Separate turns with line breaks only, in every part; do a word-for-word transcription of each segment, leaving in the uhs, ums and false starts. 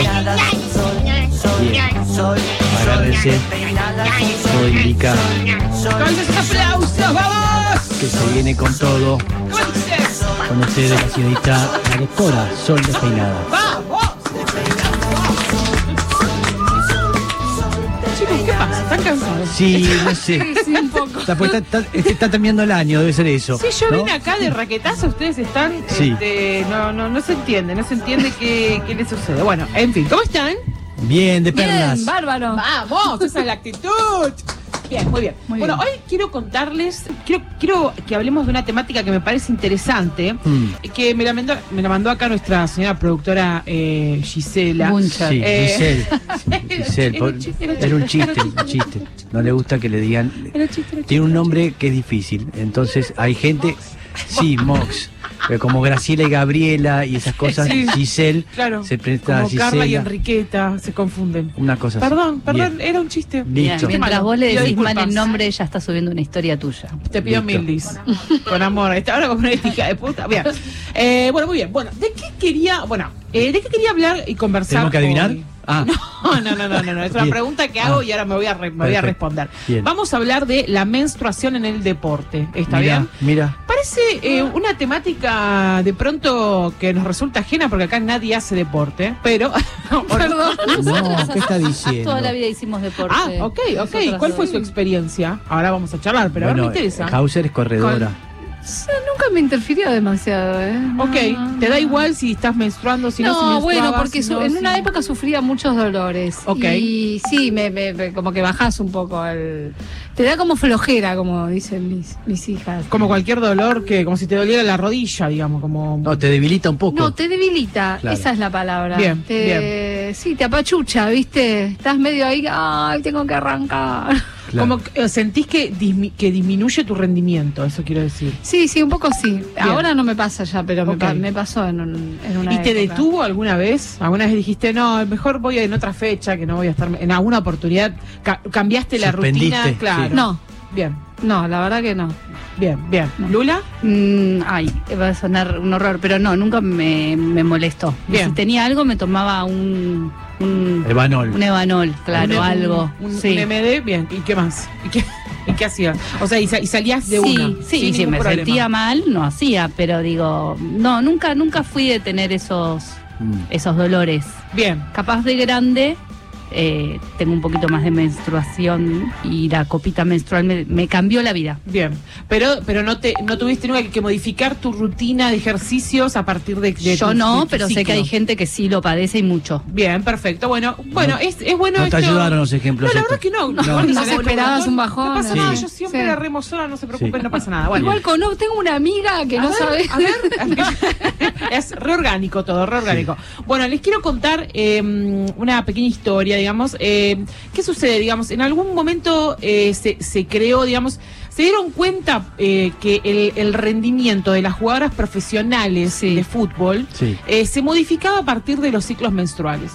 Bien, agárrense, todo indica
¡Con los aplausos, vamos!
que se viene con todo. Con ustedes la señorita, la doctora Sol Despeinada.
¡Vamos! Chicos, ¿qué pasa? ¿Están cansados?
Sí, no sé.
Sí, un poco.
Está, pues, está, está, está terminando el año, debe ser eso.
Sí, yo
¿no?
vine acá de raquetazo, ustedes están,
Sí.
este, no, no, no se entiende, no se entiende qué, qué les sucede. Bueno, en fin, ¿cómo están?
Bien, de perlas.
Bien, bárbaro.
¡Vamos! Esa es la actitud. Bien, muy bien.
Muy
bueno,
bien.
hoy quiero contarles, quiero, quiero que hablemos de una temática que me parece interesante,
Mm.
que me la mandó, me la mandó acá nuestra señora productora eh, Gisela.
Buncha.
Sí,
Eh,
Giselle. Sí, Giselle,
era un
por-
chiste, era un
era un
chiste,
chiste, un chiste. No le gusta que le digan.
Era chiste, era
Tiene un
chiste.
nombre que es difícil. Entonces hay gente. Sí, Mox. Pero como Graciela y Gabriela y esas cosas,
Sí.
Giselle
Claro,
se presta a
como
Gisela.
Carla y Enriqueta se confunden.
Una cosa así.
Perdón, perdón,
Bien.
era un chiste.
Listo.
Mientras
Malo.
vos le
Pido
decís mal
disculpas.
el nombre, ella está subiendo una historia tuya.
Te pido
Listo.
mil dis. Con amor. Esta ahora como una hija de puta. Bien. Eh, bueno, muy bien. Bueno, ¿de qué quería, bueno, eh, de qué quería hablar y conversar?
¿Tenemos que adivinar?
hoy?
Ah.
No, no, no, no, no, no. Es una
Bien.
pregunta que hago
Ah.
y ahora me voy a, re- me voy a
Perfecto.
responder.
Bien.
Vamos a hablar de la menstruación en el deporte. ¿Está
Mira,
bien?
mira.
Parece eh, una temática de pronto que nos resulta ajena porque acá nadie hace deporte, pero...
Perdón.
No, ¿qué está diciendo?
Toda la vida hicimos deporte.
Ah, ok, ok.
Nosotras
¿Cuál fue
dos.
su experiencia? Ahora vamos a charlar, pero ahora
Bueno,
me interesa.
Hauser es corredora.
Sí, nunca me interfirió demasiado, ¿eh? No,
Ok,
no,
¿te da
no.
igual si estás menstruando, si no, si
No,
menstruabas,
bueno, porque
si
su-
no,
en
si-
una época sufría muchos dolores.
Ok.
Y sí, me, me- me- como que bajás un poco el... Te da como flojera, como dicen mis, mis hijas.
Como cualquier dolor, que como si te doliera la rodilla, digamos, como...
No, te debilita un poco.
No, te debilita,
Claro.
esa es la palabra.
Bien,
Te- Sí, te apachucha, ¿viste? Estás medio ahí, ay, tengo que arrancar.
Claro.
Como que, eh, sentís que, dismi- que disminuye tu rendimiento, eso quiero decir.
Sí, sí, un poco sí. Ahora no me pasa ya, pero me,
Ok.
pa- me pasó en, un- en una
¿Y te
época.
detuvo alguna vez? ¿Alguna vez dijiste, no, mejor voy en otra fecha, que no voy a estar... En alguna oportunidad ca- cambiaste la
Suspendiste,
rutina? Claro.
sí.
No,
Bien,
no, la verdad que no.
bien, bien.
No.
¿Lula?
Mm, ay, va a sonar un horror, pero no, nunca me, me molestó. Y
Bien.
si tenía algo, me tomaba un, un,
Evanol.
un Evanol, claro,
Un-
algo.
Un, un
sí.
M D, bien. ¿Y qué más? ¿Y qué, y qué hacías? O sea, y, sa- y salías de
sí,
una.
sí,
sin
sí,
ningún
me
problema.
sentía mal, no hacía, pero digo, no, nunca, nunca fui de tener esos,
Mm.
esos dolores.
Bien.
Capaz de grande, eh, tengo un poquito más de menstruación y la copita menstrual me, me cambió la vida.
Bien, pero pero no te no tuviste nunca que, que modificar tu rutina de ejercicios a partir de, de
Yo
tu-
no,
de tu
pero sé
ciclo.
que hay gente que sí lo padece y mucho.
Bien, perfecto. Bueno, bueno,
No-
es, es bueno
no te
esto-
ayudaron los ejemplos
No, la
estos.
verdad que no.
No.
Igual que
No
se le-
esperabas un bajón,
No pasa
Sí.
nada, yo siempre
Sí.
la remo sola, no se preocupen,
Sí.
no pasa nada. Bueno,
Igual con, no, tengo una amiga que
a
no
ver,
sabe.
a ver, es reorgánico todo, reorgánico. Bueno, les quiero contar eh, una pequeña historia, digamos. Eh, ¿Qué sucede? Digamos, en algún momento eh, se, se creó, digamos, se dieron cuenta eh, que el, el rendimiento de las jugadoras profesionales
Sí.
de fútbol
Sí.
eh, se modificaba a partir de los ciclos menstruales.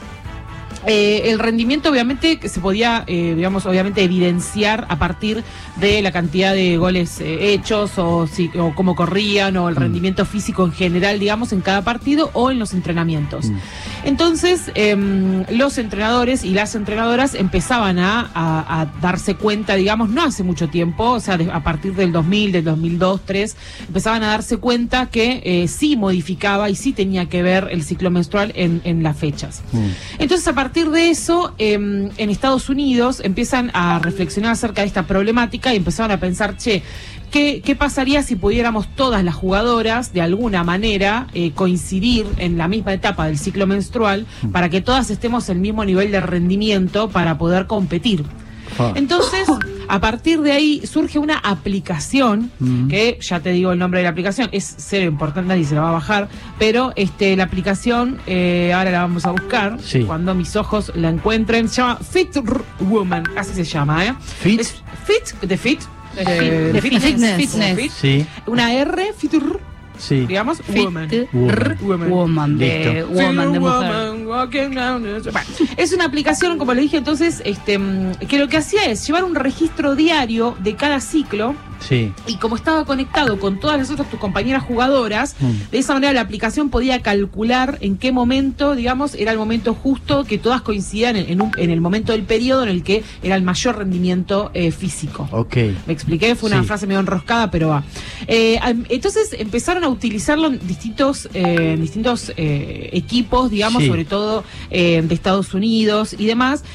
Eh, el rendimiento obviamente que se podía, eh, digamos, obviamente evidenciar a partir de la cantidad de goles eh, hechos o, si, o cómo corrían o el
Mm.
rendimiento físico en general, digamos, en cada partido o en los entrenamientos.
Mm.
Entonces, em, los entrenadores y las entrenadoras empezaban a, a- a darse cuenta, digamos, no hace mucho tiempo, o sea, de- a partir del dos mil, del dos mil dos, dos mil tres, empezaban a darse cuenta que eh, sí modificaba y sí tenía que ver el ciclo menstrual en, en las fechas.
Mm.
Entonces, a partir de eso, eh, en Estados Unidos empiezan a reflexionar acerca de esta problemática y empezaron a pensar, che, ¿qué, qué pasaría si pudiéramos todas las jugadoras, de alguna manera, eh, coincidir en la misma etapa del ciclo menstrual para que todas estemos en el mismo nivel de rendimiento para poder competir?
Ah.
Entonces, a partir de ahí surge una aplicación,
Mm.
que ya te digo el nombre de la aplicación, es cero importante, nadie se la va a bajar, pero este la aplicación, eh, ahora la vamos a buscar,
Sí.
cuando mis ojos la encuentren, se llama Fit R Woman, así se llama, ¿eh?
Fit.
Es Fit, de Fit, eh,
de
de
fitness,
fitness,
fitness.
Fit.
Sí,
Una R, Fit R,
sí.
digamos,
Fit
Woman.
Woman.
woman, de
Listo.
woman, de mujer.
Woman, walking down the- Bueno, es una aplicación, como le dije entonces, este, que lo que hacía es llevar un registro diario de cada ciclo.
Sí.
Y como estaba conectado con todas las otras tus compañeras jugadoras,
Mm.
de esa manera la aplicación podía calcular en qué momento, digamos, era el momento justo que todas coincidían en, en, un- en el momento del periodo en el que era el mayor rendimiento eh, físico.
Ok.
Me expliqué, fue una
Sí.
frase medio enroscada, pero va. Eh, am- entonces empezaron a utilizarlo en distintos, eh, en distintos eh, equipos, digamos,
Sí.
sobre todo eh, de Estados Unidos y demás.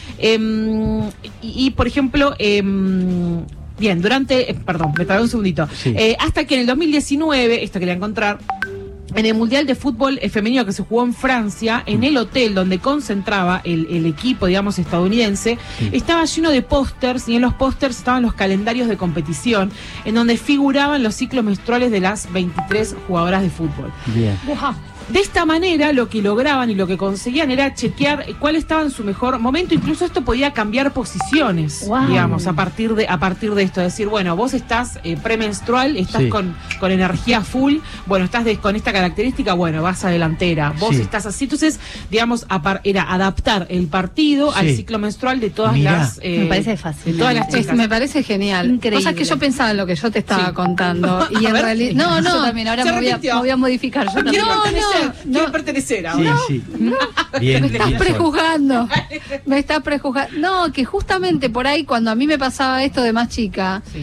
Em, y, y, por ejemplo, em, bien, durante, eh, perdón, me tardé un segundito.
Sí.
Eh, hasta que en el dos mil diecinueve, esto quería encontrar, en el Mundial de Fútbol eh, Femenino que se jugó en Francia, en el hotel donde concentraba el, el equipo, digamos, estadounidense,
Sí.
estaba lleno de pósters, y en los pósters estaban los calendarios de competición, en donde figuraban los ciclos menstruales de las veintitrés jugadoras de fútbol.
Bien.
De esta manera, lo que lograban y lo que conseguían era chequear cuál estaba en su mejor momento. Incluso esto podía cambiar posiciones,
Wow.
digamos, a partir de a partir de esto. Decir, bueno, vos estás eh, premenstrual, estás
Sí.
con, con energía full, bueno, estás de- con esta característica, bueno, vas a delantera. Vos
Sí.
estás así. Entonces, digamos, apar- era adaptar el partido al
Sí.
ciclo menstrual de todas
Mirá.
las... eh,
Me parece
de
fascinante.
todas las
Es-
chicas.
me parece genial.
Increíble.
Cosas que yo pensaba en lo que yo te estaba
Sí.
contando. Y
A
en
ver.
realidad. No,
Yo
no.
también, ahora
Se
me voy, a,
repitió.
me voy a modificar. Yo también.
Quiero
No,
pertenecer,
no,
quiero
no.
pertenecer
Sí,
ahora.
sí. Bien,
Me
bien,
estás
Sol.
prejuzgando. Me estás prejuzgando. No, que justamente por ahí, cuando a mí me pasaba esto de más chica,
Sí.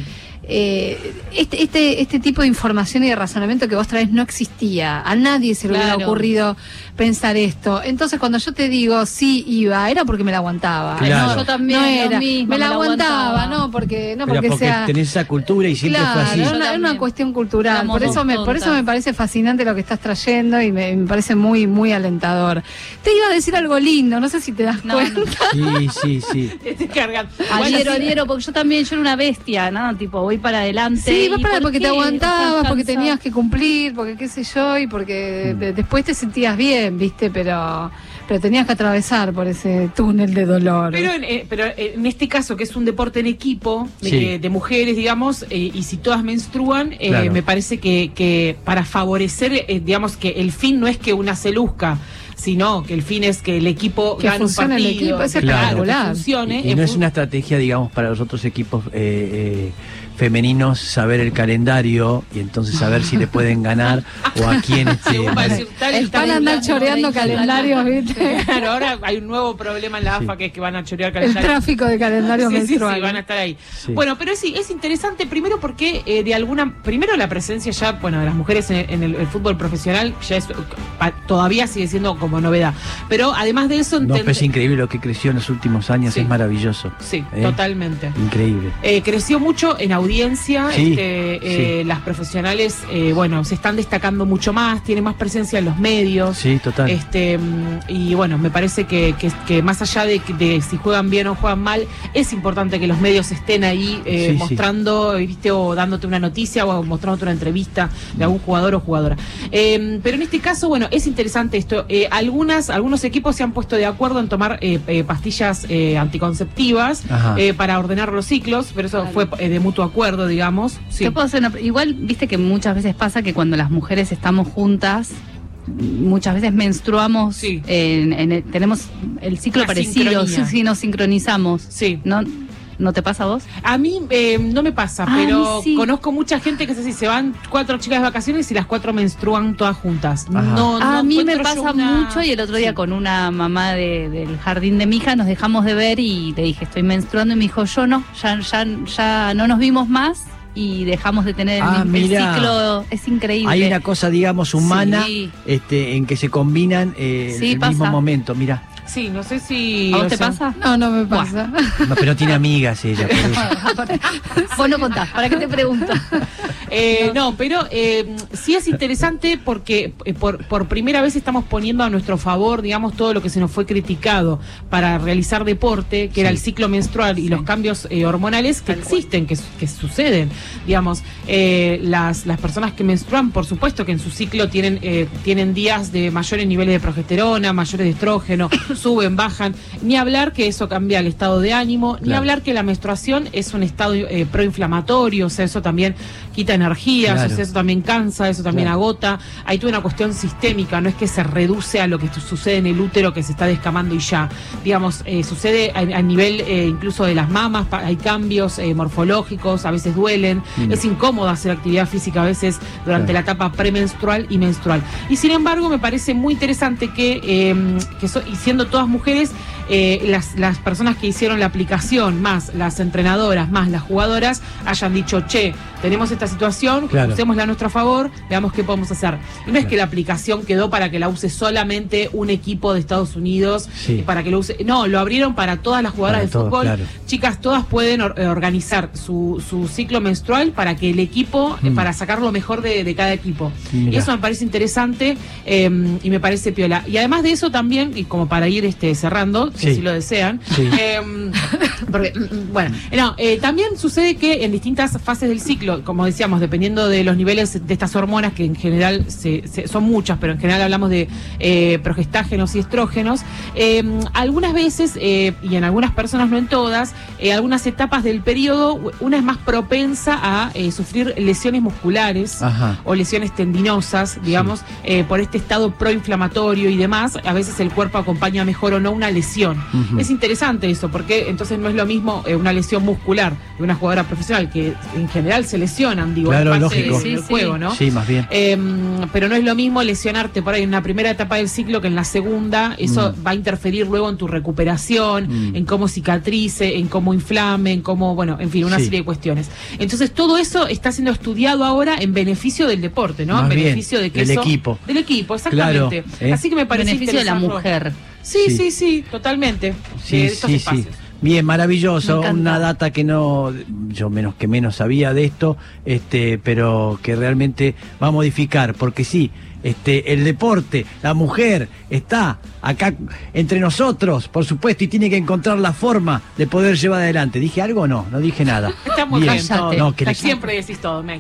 eh, este, este, este tipo de información y de razonamiento que vos traes no existía. A nadie se le hubiera
Claro.
ocurrido pensar esto. Entonces, cuando yo te digo sí iba, era porque me la aguantaba.
Claro.
No,
Yo también,
no
lo
era.
mismo,
me la
me la
aguantaba,
aguantaba.
no porque, no
Pero
porque,
porque
sea.
tenés esa cultura y siempre
Claro,
fue así.
es
Yo
una, es una
también.
cuestión cultural.
Somos
Por eso,
dos
me, por eso
tontas.
me parece fascinante lo que estás trayendo y me, me parece muy, muy alentador. Te iba a decir algo lindo, no sé si te das
No,
cuenta.
no.
Sí, sí, sí.
Te cargan. Bueno,
Adhiero,
sí.
adhiero, porque yo también, yo era una bestia, ¿no? Tipo, voy para adelante.
Sí, vas
¿y
para
por
porque te
qué?
aguantabas,
¿Estás
porque
cansado?
tenías que cumplir, porque qué sé yo, y porque
Mm.
de- después te sentías bien, ¿viste? Pero, pero tenías que atravesar por ese túnel de dolor.
Pero en, eh, pero en este caso, que es un deporte en equipo, de,
Sí.
que- de mujeres, digamos, eh, y si todas menstruan, eh,
Claro.
me parece que, que para favorecer, eh, digamos, que el fin no es que una se luzca, sino que el fin es que el equipo
Que
gane un
funcione el
partido.
equipo, es
que- claro,
espectacular.
que funcione.
Y
en
no es
fun-
una estrategia, digamos, para los otros equipos eh, eh, femeninos saber el calendario y entonces saber si le pueden ganar o a quién este,
Según va a
van a-
decir tal y
Es
tal
para
y
andar
tal.
choreando calendarios, ¿viste?
Claro, ahora hay un nuevo problema en la
Sí.
A F A, que es que van a chorear
El
calendario.
tráfico de calendarios
Sí, sí, sí,
menstruales.
van a estar ahí.
Sí.
Bueno, pero sí, es interesante primero porque eh, de alguna, primero la presencia ya, bueno, de las mujeres en, en el, el fútbol profesional ya es, pa- todavía sigue siendo como novedad. Pero además de eso,
No,
entend-
pero es increíble lo que creció en los últimos años,
Sí.
es maravilloso.
sí,
¿Eh?
totalmente.
Increíble.
Eh, creció mucho en audiencia,
Sí,
este, eh,
sí.
las profesionales, eh, bueno, se están destacando mucho más, tienen más presencia en los medios.
Sí, total.
Este mm, y bueno, me parece que, que, que más allá de, de si juegan bien o juegan mal, es importante que los medios estén ahí eh,
Sí, sí.
mostrando, ¿viste? O dándote una noticia o mostrándote una entrevista de algún jugador o jugadora. Eh, pero en este caso, bueno, es interesante esto. Eh, algunas, algunos equipos se han puesto de acuerdo en tomar eh, eh, pastillas eh, anticonceptivas
Ajá.
eh, para ordenar los ciclos, pero eso
Claro.
fue eh, de mutuo acuerdo, digamos. Sí.
Te puedo hacer una- igual, viste que muchas veces pasa que cuando las mujeres estamos juntas, muchas veces menstruamos,
Sí.
en- en el- tenemos el ciclo
Una
parecido, sí,
sincronía.
sí, nos sincronizamos.
Sí.
¿No, ¿No te pasa a vos?
A mí eh, no me pasa,
A
pero
mí sí.
conozco mucha gente que es así, se van cuatro chicas de vacaciones y las cuatro menstruan todas juntas.
Ajá.
No,
a
no
mí me
encuentro yo
pasa
una-
mucho y el otro día
Sí.
con una mamá de- del jardín de mi hija nos dejamos de ver y le dije, estoy menstruando y me dijo, yo no, ya, ya, ya no nos vimos más y dejamos de tener el,
Ah,
mismo- el
mirá.
ciclo, es increíble.
Hay una cosa, digamos, humana
Sí.
este, en que se combinan eh,
Sí,
el mismo
pasa.
momento, mira.
Sí, no sé si...
¿A vos
o
te
sea,
pasa?
No, no me pasa.
No, pero no tiene amigas ella. por eso.
Vos no contás, ¿para qué te pregunto?
Eh, no, pero eh, sí es interesante porque eh, por, por primera vez estamos poniendo a nuestro favor, digamos, todo lo que se nos fue criticado para realizar deporte, que era
Sí.
el ciclo menstrual y los cambios eh, hormonales que existen, que, su- que suceden. Digamos, eh, las, las personas que menstruan, por supuesto que en su ciclo tienen, eh, tienen días de mayores niveles de progesterona, mayores de estrógeno, suben, bajan. Ni hablar que eso cambia el estado de ánimo, ni
Claro.
hablar que la menstruación es un estado eh, proinflamatorio, o sea, eso también quita energías,
Claro.
o sea, eso también cansa, eso también
Claro.
agota. Hay toda una cuestión sistémica, no es que se reduce a lo que sucede en el útero que se está descamando y ya. Digamos, eh, sucede a, a nivel eh, incluso de las mamas, pa- hay cambios eh, morfológicos, a veces duelen,
Mm.
es incómodo hacer actividad física a veces durante
Claro.
la etapa premenstrual y menstrual. Y sin embargo, me parece muy interesante que, eh, que so- y siendo todas mujeres, eh, las, las personas que hicieron la aplicación, más las entrenadoras, más las jugadoras, hayan dicho, che, tenemos esta situación,
Claro.
usémosla a nuestro favor, veamos qué podemos hacer. Y no es
Claro.
que la aplicación quedó para que la use solamente un equipo de Estados Unidos,
Sí.
para que lo use. No, lo abrieron para todas las jugadoras
Para
de
todos,
fútbol.
claro.
Chicas, todas pueden or- eh, organizar su, su ciclo menstrual para que el equipo, eh,
Mm.
para sacar lo mejor de, de cada equipo.
Mirá.
Y eso me parece interesante eh, y me parece piola. Y además de eso también, y como para ir este cerrando, si
Sí.
así lo desean,
Sí.
eh, porque, mm, bueno, no, eh, también sucede que en distintas fases del ciclo, como decíamos, dependiendo de los niveles de estas hormonas, que en general se, se- son muchas, pero en general hablamos de eh, progestágenos y estrógenos, eh, algunas veces, eh, y en algunas personas, no en todas, eh, algunas etapas del periodo, una es más propensa a eh, sufrir lesiones musculares
Ajá.
o lesiones tendinosas, digamos, eh, por este estado proinflamatorio y demás. A veces el cuerpo acompaña mejor o no una lesión.
Ujú.
Es interesante eso, porque entonces no es lo mismo eh, una lesión muscular de una jugadora profesional, que en general se lesionan, digo,
Claro,
es parte
lógico.
del
Sí, sí.
juego, ¿no?
Sí, más bien.
Eh, pero no es lo mismo lesionarte por ahí en la primera etapa del ciclo que en la segunda. Eso
Mm.
va a interferir luego en tu recuperación,
Mm.
en cómo cicatrice, en cómo inflame, en cómo, bueno, en fin, una
Sí.
serie de cuestiones. Entonces todo eso está siendo estudiado ahora en beneficio del deporte, ¿no?
Más
En
bien,
beneficio de que
del
eso-
equipo.
Del equipo, exactamente.
Claro, ¿eh?
Así que me parece
Beneficio de la
interesante.
mujer.
Sí,
Sí.
sí, sí, totalmente.
Sí,
de estos
sí,
espacios.
sí. Bien, maravilloso,
Me encanta.
una data que no, yo menos que menos sabía de esto, este, pero que realmente va a modificar, porque sí, este, el deporte, la mujer está acá entre nosotros, por supuesto, y tiene que encontrar la forma de poder llevar adelante. ¿Dije algo o no? No dije nada.
Está muy
Bien.
bien todo.
Cállate.
No, que le-
Siempre decís todo, Mex.